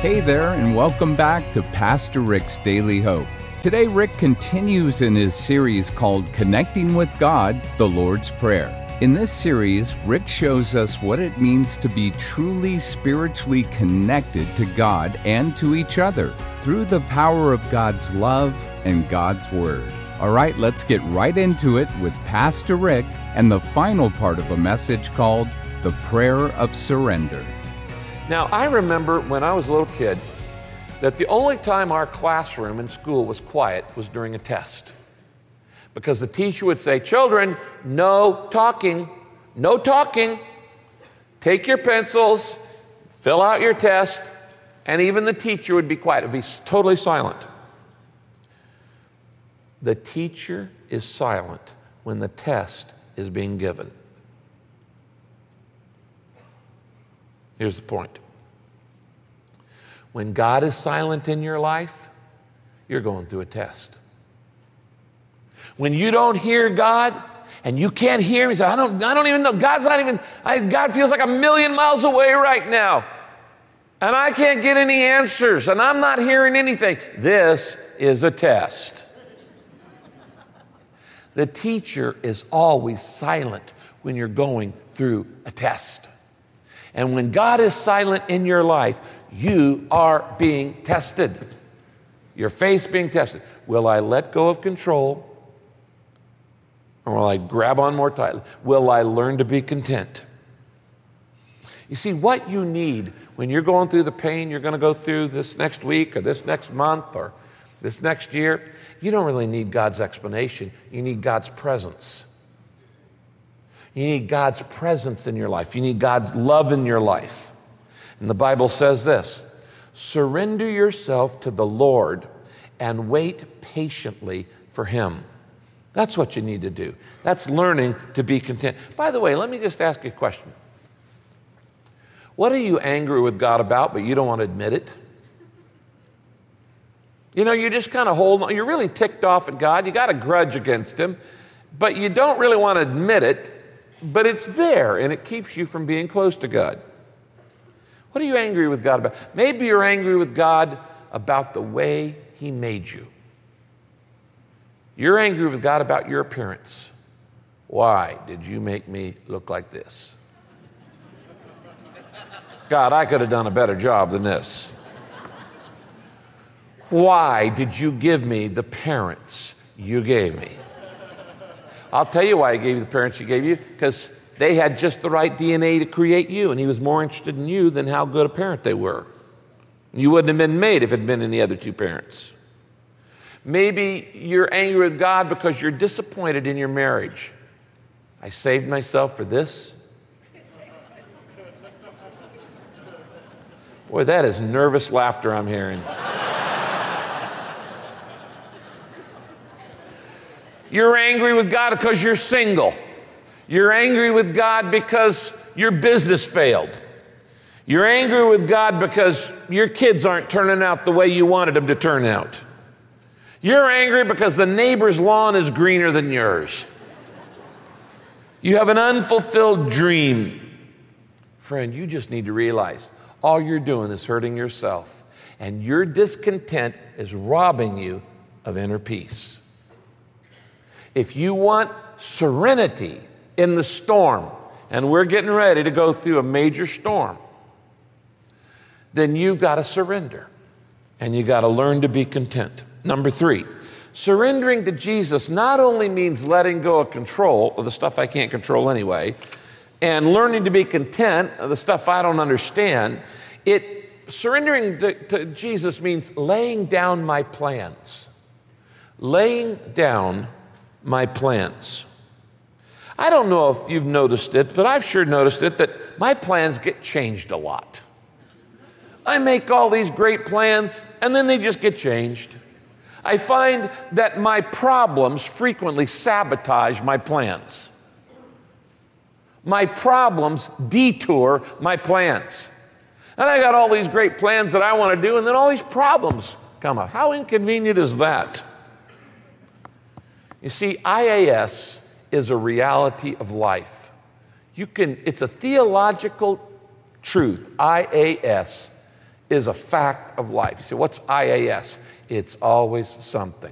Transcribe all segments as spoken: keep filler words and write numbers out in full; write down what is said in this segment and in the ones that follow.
Hey there, and welcome back to Pastor Rick's Daily Hope. Today, Rick continues in his series called Connecting with God, the Lord's Prayer. In this series, Rick shows us what it means to be truly spiritually connected to God and to each other through the power of God's love and God's Word. All right, let's get right into it with Pastor Rick and the final part of a message called The Prayer of Surrender. Now, I remember when I was a little kid that the only time our classroom in school was quiet was during a test. Because the teacher would say, "Children, no talking, no talking. Take your pencils, fill out your test," and even the teacher would be quiet. It would be totally silent. The teacher is silent when the test is being given. Here's the point. When God is silent in your life, you're going through a test. When you don't hear God and you can't hear him, you say, I don't, I don't even know. God's not even, I, God feels like a million miles away right now. And I can't get any answers and I'm not hearing anything. This is a test. The teacher is always silent when you're going through a test. And when God is silent in your life, you are being tested. Your faith's being tested. Will I let go of control? Or will I grab on more tightly? Will I learn to be content? You see, what you need when you're going through the pain you're going to go through this next week or this next month or this next year, you don't really need God's explanation. You need God's presence. You need God's presence in your life. You need God's love in your life. And the Bible says this, surrender yourself to the Lord and wait patiently for Him. That's what you need to do. That's learning to be content. By the way, let me just ask you a question. What are you angry with God about, but you don't want to admit it? You know, you just kind of hold on. You're really ticked off at God. You got a grudge against Him, but you don't really want to admit it. But it's there, and it keeps you from being close to God. What are you angry with God about? Maybe you're angry with God about the way He made you. You're angry with God about your appearance. Why did you make me look like this? God, I could have done a better job than this. Why did you give me the parents you gave me? I'll tell you why He gave you the parents He gave you, because they had just the right D N A to create you, and He was more interested in you than how good a parent they were. You wouldn't have been made if it had been any other two parents. Maybe you're angry with God because you're disappointed in your marriage. I saved myself for this. Boy, that is nervous laughter I'm hearing. You're angry with God because you're single. You're angry with God because your business failed. You're angry with God because your kids aren't turning out the way you wanted them to turn out. You're angry because the neighbor's lawn is greener than yours. You have an unfulfilled dream. Friend, you just need to realize all you're doing is hurting yourself, and your discontent is robbing you of inner peace. If you want serenity in the storm, and we're getting ready to go through a major storm, then you've got to surrender, and you got to learn to be content. Number three, surrendering to Jesus not only means letting go of control of the stuff I can't control anyway, and learning to be content of the stuff I don't understand. It surrendering to, to Jesus means laying down my plans. Laying down my plans. I don't know if you've noticed it, but I've sure noticed it that my plans get changed a lot. I make all these great plans and then they just get changed. I find that my problems frequently sabotage my plans. My problems detour my plans. And I got all these great plans that I want to do, and then all these problems come up. How inconvenient is that? You see, I A S is a reality of life. You can, it's a theological truth. I A S is a fact of life. You say, what's I A S? It's always something.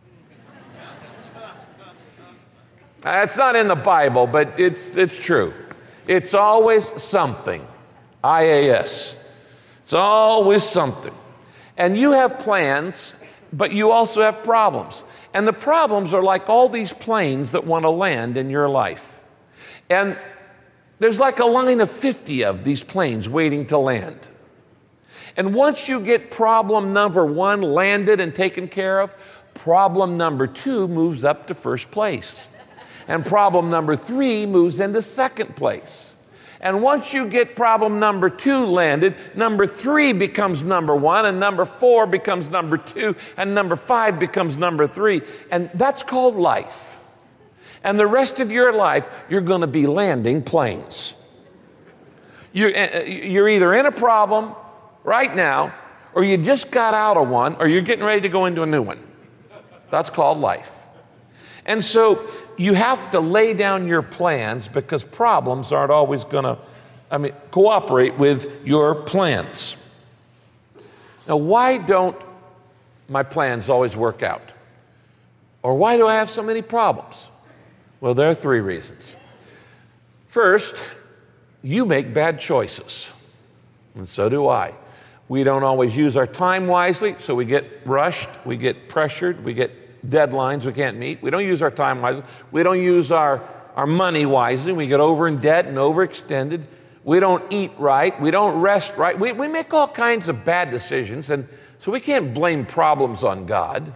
It's not in the Bible, but it's, it's true. It's always something. I A S. It's always something. And you have plans, but you also have problems. And the problems are like all these planes that want to land in your life. And there's like a line of fifty of these planes waiting to land. And once you get problem number one landed and taken care of, problem number two moves up to first place. And problem number three moves into second place. And once you get problem number two landed, number three becomes number one, and number four becomes number two, and number five becomes number three. And that's called life. And the rest of your life, you're going to be landing planes. You're, you're either in a problem right now, or you just got out of one, or you're getting ready to go into a new one. That's called life. And so you have to lay down your plans, because problems aren't always going to, I mean, cooperate with your plans. Now, why don't my plans always work out? Or why do I have so many problems? Well, there are three reasons. First, you make bad choices, and so do I. We don't always use our time wisely, so we get rushed, we get pressured, we get deadlines we can't meet. We don't use our time wisely. We don't use our, our money wisely. We get over in debt and overextended. We don't eat right. We don't rest right. We, we make all kinds of bad decisions, and so we can't blame problems on God,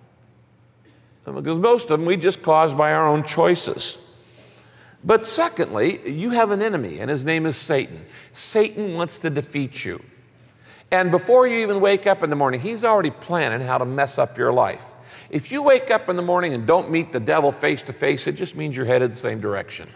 because most of them we just cause by our own choices. But secondly, you have an enemy, and his name is Satan. Satan wants to defeat you. And before you even wake up in the morning, he's already planning how to mess up your life. If you wake up in the morning and don't meet the devil face to face, it just means you're headed the same direction.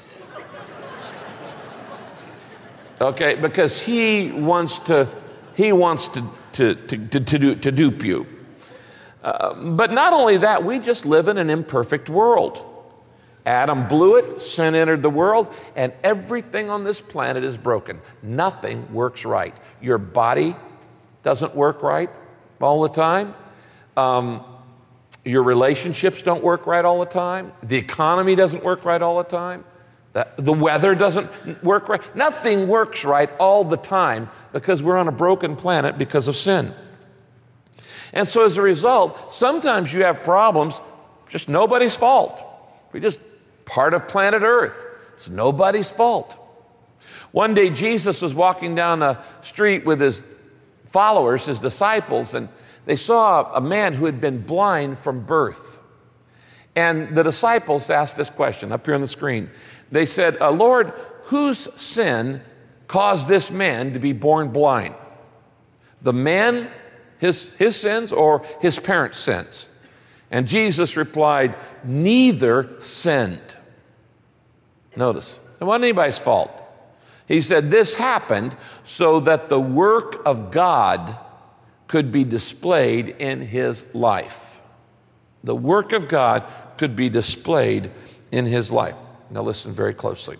Okay, because he wants to, he wants to, to, to, to, to, do, to dupe you. Uh, but not only that, we just live in an imperfect world. Adam blew it, sin entered the world, and everything on this planet is broken. Nothing works right. Your body doesn't work right all the time. Um, your relationships don't work right all the time. The economy doesn't work right all the time. The, the weather doesn't work right. Nothing works right all the time, because we're on a broken planet because of sin. And so as a result, sometimes you have problems, just nobody's fault. We're just part of planet Earth. It's nobody's fault. One day Jesus was walking down a street with his followers, his disciples, and they saw a man who had been blind from birth. And the disciples asked this question up here on the screen. They said, uh, Lord, whose sin caused this man to be born blind? The man, his, his sins, or his parents' sins? And Jesus replied, neither sinned. Notice, it wasn't anybody's fault. He said, this happened so that the work of God could be displayed in his life. The work of God could be displayed in his life. Now listen very closely.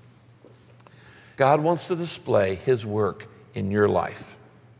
God wants to display his work in your life.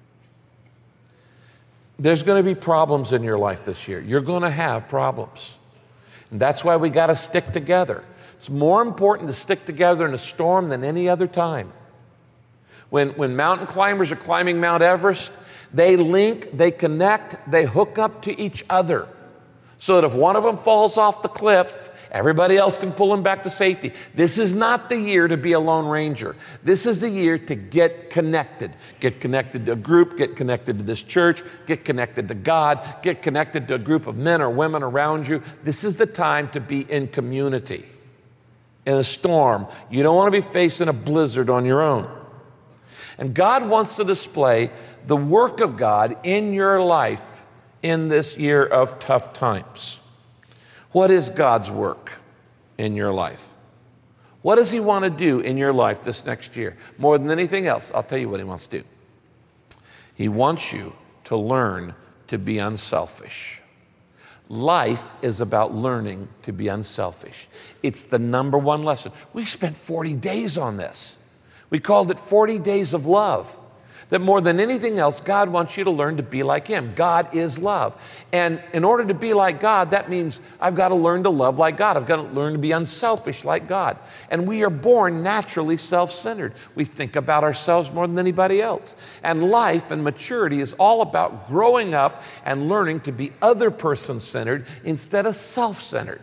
There's going to be problems in your life this year. You're going to have problems. And that's why we got to stick together. It's more important to stick together in a storm than any other time. When, when mountain climbers are climbing Mount Everest, they link, they connect, they hook up to each other, so that if one of them falls off the cliff, everybody else can pull him back to safety. This is not the year to be a lone ranger. This is the year to get connected. Get connected to a group, get connected to this church, get connected to God, get connected to a group of men or women around you. This is the time to be in community. In a storm, you don't want to be facing a blizzard on your own. And God wants to display the work of God in your life in this year of tough times. What is God's work in your life? What does he want to do in your life this next year? More than anything else, I'll tell you what he wants to do. He wants you to learn to be unselfish. Life is about learning to be unselfish. It's the number one lesson. We spent forty days on this. We called it forty days of love. That more than anything else, God wants you to learn to be like him. God is love. And in order to be like God, that means I've got to learn to love like God. I've got to learn to be unselfish like God. And we are born naturally self-centered. We think about ourselves more than anybody else. And life and maturity is all about growing up and learning to be other person-centered instead of self-centered.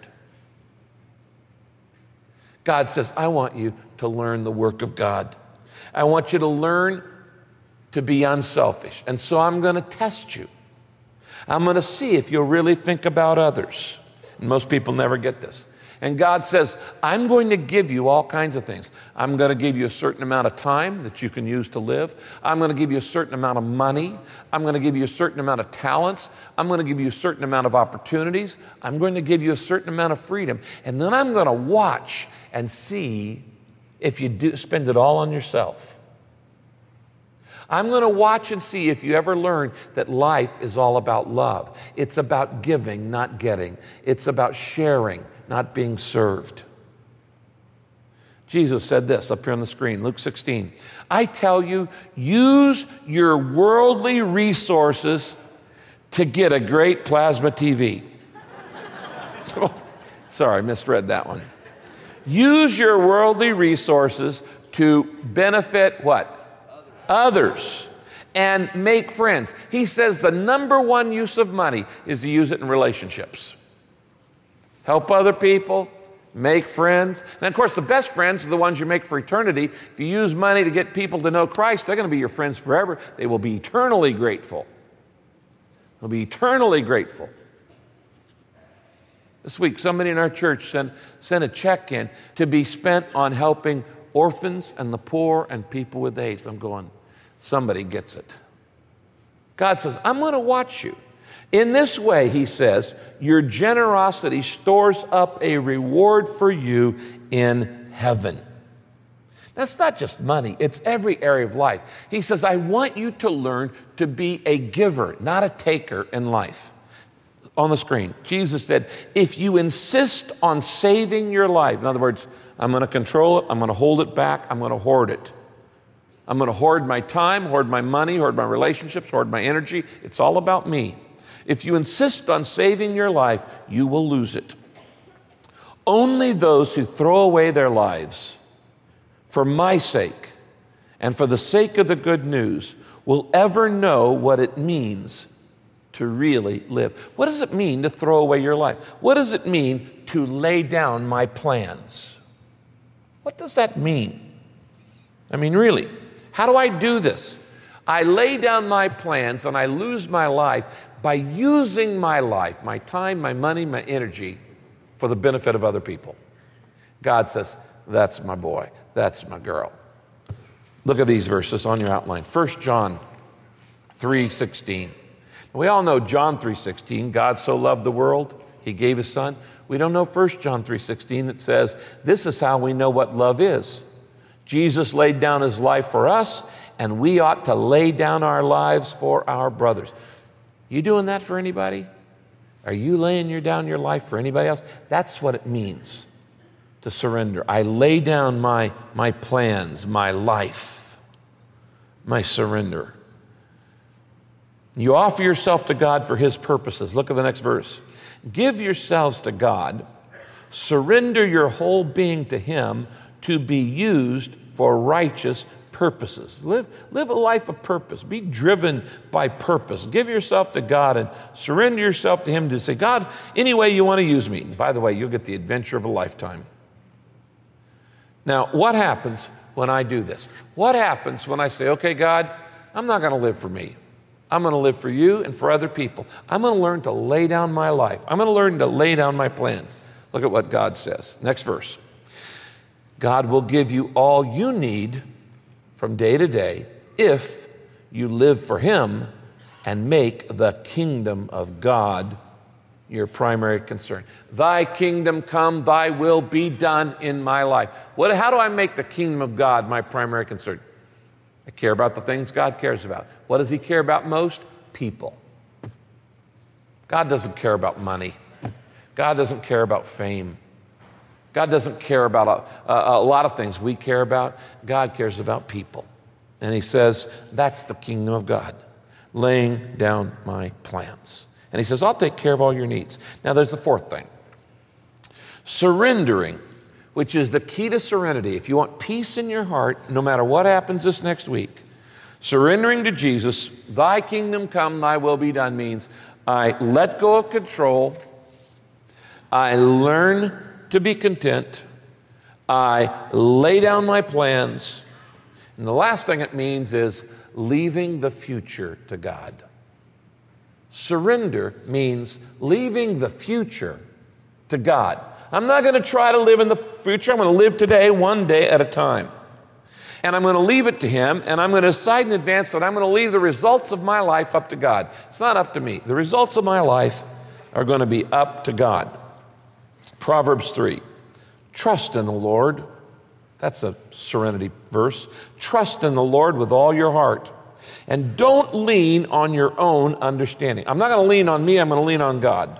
God says, I want you to learn the work of God. I want you to learn to be unselfish. And so I'm going to test you. I'm going to see if you'll really think about others. And most people never get this. And God says, I'm going to give you all kinds of things. I'm going to give you a certain amount of time that you can use to live. I'm going to give you a certain amount of money. I'm going to give you a certain amount of talents. I'm going to give you a certain amount of opportunities. I'm going to give you a certain amount of freedom. And then I'm going to watch and see if you do spend it all on yourself. I'm going to watch and see if you ever learn that life is all about love. It's about giving, not getting. It's about sharing, not being served. Jesus said this up here on the screen, Luke sixteen. I tell you, use your worldly resources to get a great plasma T V. Oh, sorry, I misread that one. Use your worldly resources to benefit what? Others, and make friends. He says the number one use of money is to use it in relationships. Help other people, make friends. And of course, the best friends are the ones you make for eternity. If you use money to get people to know Christ, they're going to be your friends forever. They will be eternally grateful. They'll be eternally grateful. This week, somebody in our church sent, sent a check in to be spent on helping orphans and the poor and people with AIDS. I'm going, somebody gets it. God says, I'm going to watch you. In this way, he says, your generosity stores up a reward for you in heaven. That's not just money. It's every area of life. He says, I want you to learn to be a giver, not a taker in life. On the screen, Jesus said, if you insist on saving your life, in other words, I'm going to control it, I'm going to hold it back, I'm going to hoard it. I'm going to hoard my time, hoard my money, hoard my relationships, hoard my energy. It's all about me. If you insist on saving your life, you will lose it. Only those who throw away their lives for my sake and for the sake of the good news will ever know what it means to really live. What does it mean to throw away your life? What does it mean to lay down my plans? What does that mean? I mean, really, how do I do this? I lay down my plans and I lose my life by using my life, my time, my money, my energy for the benefit of other people. God says, that's my boy, that's my girl. Look at these verses on your outline. First John three sixteen. We all know John three sixteen, God so loved the world, he gave his son. We don't know First John three sixteen that says, this is how we know what love is. Jesus laid down his life for us, and we ought to lay down our lives for our brothers. You doing that for anybody? Are you laying your, down your life for anybody else? That's what it means to surrender. I lay down my, my plans, my life, my surrender. You offer yourself to God for his purposes. Look at the next verse. Give yourselves to God. Surrender your whole being to him to be used for righteous purposes. Live, live a life of purpose. Be driven by purpose. Give yourself to God and surrender yourself to him to say, God, any way you want to use me. And by the way, you'll get the adventure of a lifetime. Now, what happens when I do this? What happens when I say, okay, God, I'm not going to live for me. I'm going to live for you and for other people. I'm going to learn to lay down my life. I'm going to learn to lay down my plans. Look at what God says. Next verse. God will give you all you need from day to day if you live for him and make the kingdom of God your primary concern. Thy kingdom come, thy will be done in my life. What, how do I make the kingdom of God my primary concern? I care about the things God cares about. What does he care about most? People. God doesn't care about money. God doesn't care about fame. God doesn't care about a, a, a lot of things we care about. God cares about people. And he says, that's the kingdom of God, laying down my plans. And he says, I'll take care of all your needs. Now there's the fourth thing. Surrendering, which is the key to serenity. If you want peace in your heart, no matter what happens this next week, surrendering to Jesus, thy kingdom come, thy will be done, means I let go of control, I learn to be content, I lay down my plans, and the last thing it means is leaving the future to God. Surrender means leaving the future to God. I'm not going to try to live in the future. I'm going to live today, one day at a time. And I'm going to leave it to Him, and I'm going to decide in advance that I'm going to leave the results of my life up to God. It's not up to me. The results of my life are going to be up to God. Proverbs three, trust in the Lord. That's a serenity verse. Trust in the Lord with all your heart, and don't lean on your own understanding. I'm not going to lean on me. I'm going to lean on God.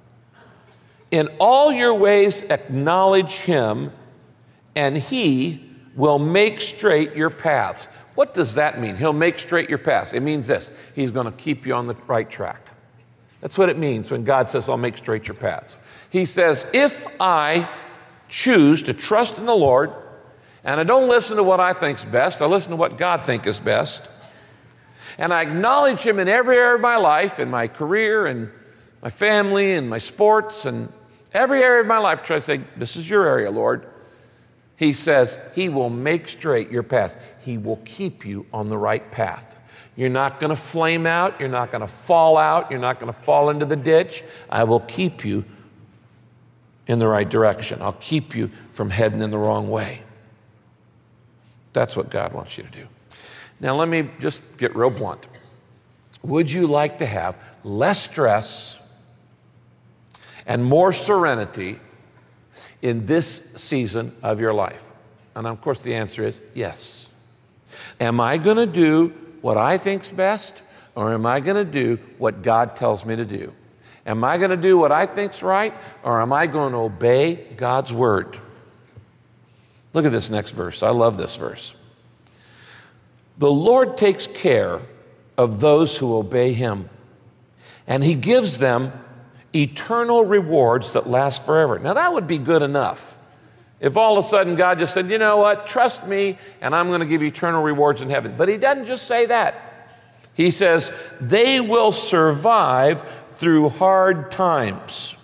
In all your ways acknowledge Him, and He will make straight your paths. What does that mean? He'll make straight your paths. It means this. He's going to keep you on the right track. That's what it means when God says, I'll make straight your paths. He says, if I choose to trust in the Lord, and I don't listen to what I think's best, I listen to what God thinks is best, and I acknowledge Him in every area of my life, in my career, and my family, and my sports, and every area of my life, try to say, this is your area, Lord. He says, He will make straight your path. He will keep you on the right path. You're not going to flame out. You're not going to fall out. You're not going to fall into the ditch. I will keep you in the right direction. I'll keep you from heading in the wrong way. That's what God wants you to do. Now, let me just get real blunt. Would you like to have less stress and more serenity in this season of your life? And of course, the answer is yes. Am I going to do what I think's best, or am I going to do what God tells me to do? Am I going to do what I think's right, or am I going to obey God's word? Look at this next verse. I love this verse. The Lord takes care of those who obey Him, and He gives them eternal rewards that last forever. Now, that would be good enough. If all of a sudden God just said, you know what, trust me, and I'm going to give you eternal rewards in heaven. But He doesn't just say that. He says, they will survive through hard times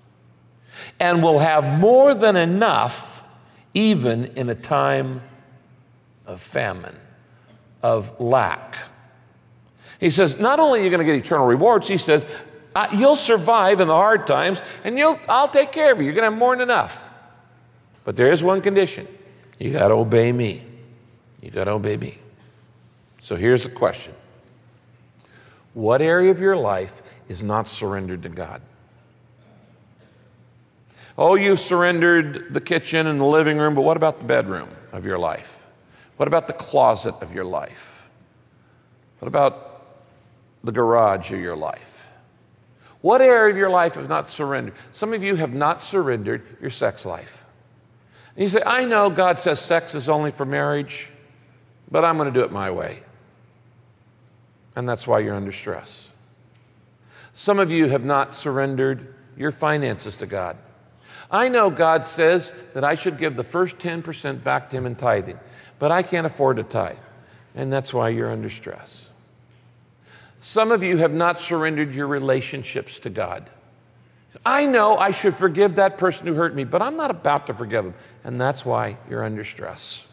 and will have more than enough even in a time of famine, of lack. He says, not only are you going to get eternal rewards, He says, uh, you'll survive in the hard times, and you'll, I'll take care of you. You're going to have more than enough. But there is one condition. You got to obey me. You got to obey me. So here's the question. What area of your life is not surrendered to God? Oh, you've surrendered the kitchen and the living room, but what about the bedroom of your life? What about the closet of your life? What about the garage of your life? What area of your life is not surrendered? Some of you have not surrendered your sex life. And you say, I know God says sex is only for marriage, but I'm going to do it my way. And that's why you're under stress. Some of you have not surrendered your finances to God. I know God says that I should give the first ten percent back to Him in tithing, but I can't afford to tithe. And that's why you're under stress. Some of you have not surrendered your relationships to God. I know I should forgive that person who hurt me, but I'm not about to forgive them. And that's why you're under stress.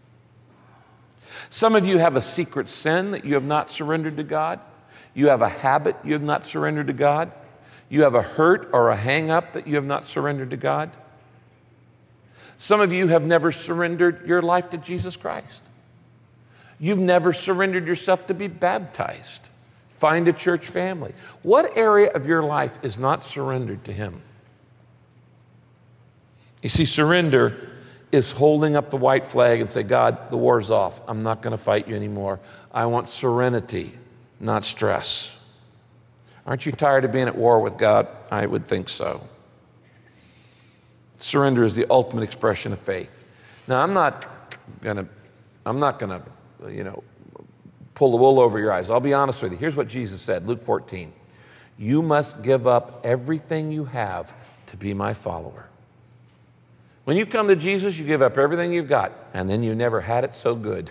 Some of you have a secret sin that you have not surrendered to God. You have a habit you have not surrendered to God. You have a hurt or a hang-up that you have not surrendered to God. Some of you have never surrendered your life to Jesus Christ. You've never surrendered yourself to be baptized. Find a church family. What area of your life is not surrendered to Him? You see, surrender is holding up the white flag and say, God, the war's off. I'm not going to fight you anymore. I want serenity, not stress. Aren't you tired of being at war with God? I would think so. Surrender is the ultimate expression of faith. Now, I'm not going to, I'm not going to, you know, pull the wool over your eyes. I'll be honest with you. Here's what Jesus said, Luke fourteen. You must give up everything you have to be my follower. When you come to Jesus, you give up everything you've got, and then you never had it so good.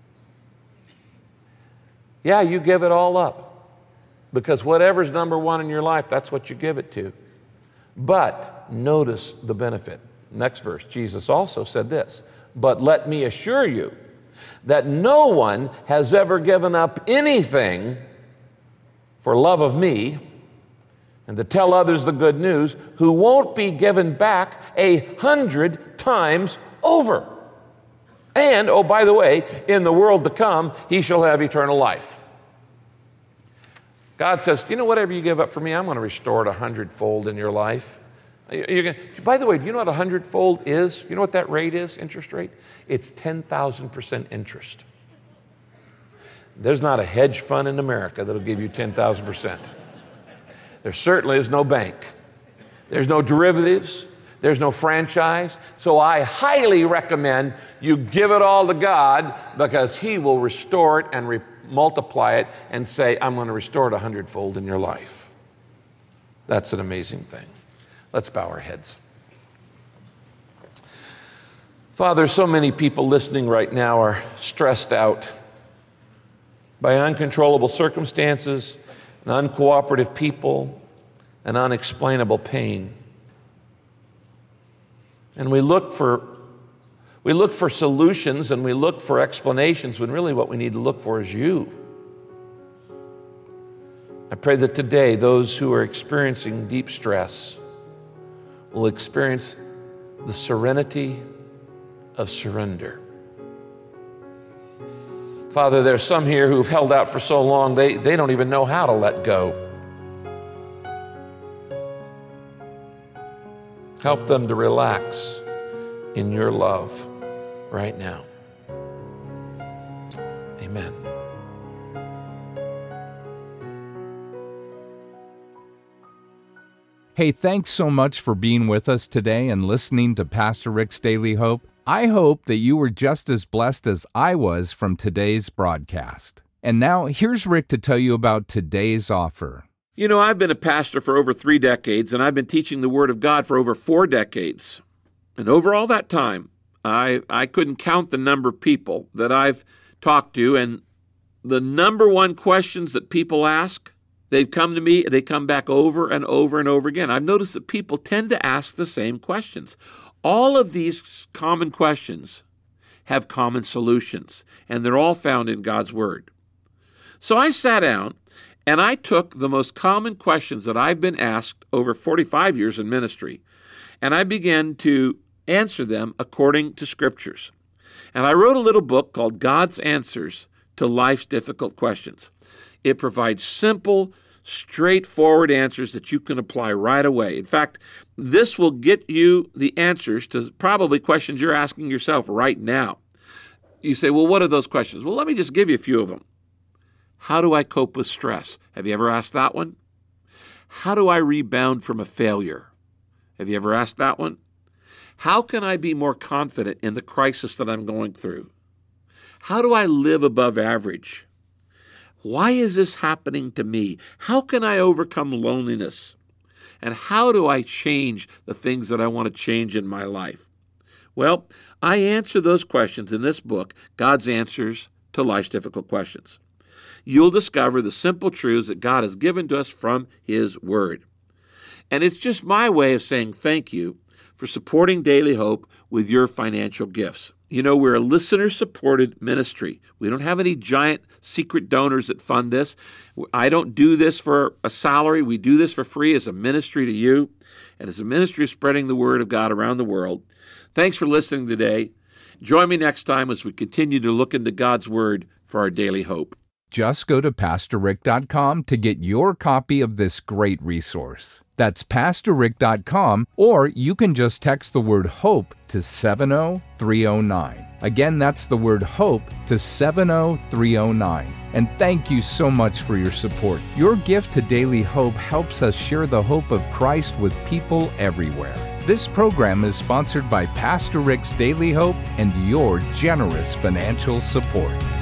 Yeah, you give it all up, because whatever's number one in your life, that's what you give it to. But notice the benefit. Next verse, Jesus also said this, but let me assure you that no one has ever given up anything for love of me and to tell others the good news who won't be given back a hundred times over. And, oh, by the way, in the world to come, he shall have eternal life. God says, you know, whatever you give up for me, I'm going to restore it a hundredfold in your life. You're gonna, by the way, do you know what a hundredfold is? You know what that rate is, interest rate? It's ten thousand percent interest. There's not a hedge fund in America that'll give you ten thousand percent. There certainly is no bank. There's no derivatives. There's no franchise. So I highly recommend you give it all to God, because he will restore it and re- multiply it and say, I'm going to restore it a hundredfold in your life. That's an amazing thing. Let's bow our heads. Father, so many people listening right now are stressed out by uncontrollable circumstances, and uncooperative people, and unexplainable pain. And we look for we look for solutions and we look for explanations when really what we need to look for is you. I pray that today those who are experiencing deep stress will experience the serenity of surrender. Father, there's some here who've held out for so long, they, they don't even know how to let go. Help them to relax in your love right now. Amen. Hey, thanks so much for being with us today and listening to Pastor Rick's Daily Hope. I hope that you were just as blessed as I was from today's broadcast. And now, here's Rick to tell you about today's offer. You know, I've been a pastor for over three decades, and I've been teaching the Word of God for over four decades. And over all that time, I, I couldn't count the number of people that I've talked to, and the number one questions that people ask, they've come to me, they come back over and over and over again. I've noticed that people tend to ask the same questions. All of these common questions have common solutions, and they're all found in God's Word. So I sat down, and I took the most common questions that I've been asked over forty-five years in ministry, and I began to answer them according to Scriptures. And I wrote a little book called God's Answers to Life's Difficult Questions. It provides simple, straightforward answers that you can apply right away. In fact, this will get you the answers to probably questions you're asking yourself right now. You say, well, what are those questions? Well, let me just give you a few of them. How do I cope with stress? Have you ever asked that one? How do I rebound from a failure? Have you ever asked that one? How can I be more confident in the crisis that I'm going through? How do I live above average? Why is this happening to me? How can I overcome loneliness? And how do I change the things that I want to change in my life? Well, I answer those questions in this book, God's Answers to Life's Difficult Questions. You'll discover the simple truths that God has given to us from His Word. And it's just my way of saying thank you for supporting Daily Hope with your financial gifts. You know, we're a listener-supported ministry. We don't have any giant secret donors that fund this. I don't do this for a salary. We do this for free as a ministry to you and as a ministry of spreading the Word of God around the world. Thanks for listening today. Join me next time as we continue to look into God's Word for our daily hope. Just go to pastor rick dot com to get your copy of this great resource. That's pastor rick dot com, or you can just text the word HOPE to seven oh three oh nine. Again, that's the word HOPE to seven oh three oh nine. And thank you so much for your support. Your gift to Daily Hope helps us share the hope of Christ with people everywhere. This program is sponsored by Pastor Rick's Daily Hope and your generous financial support.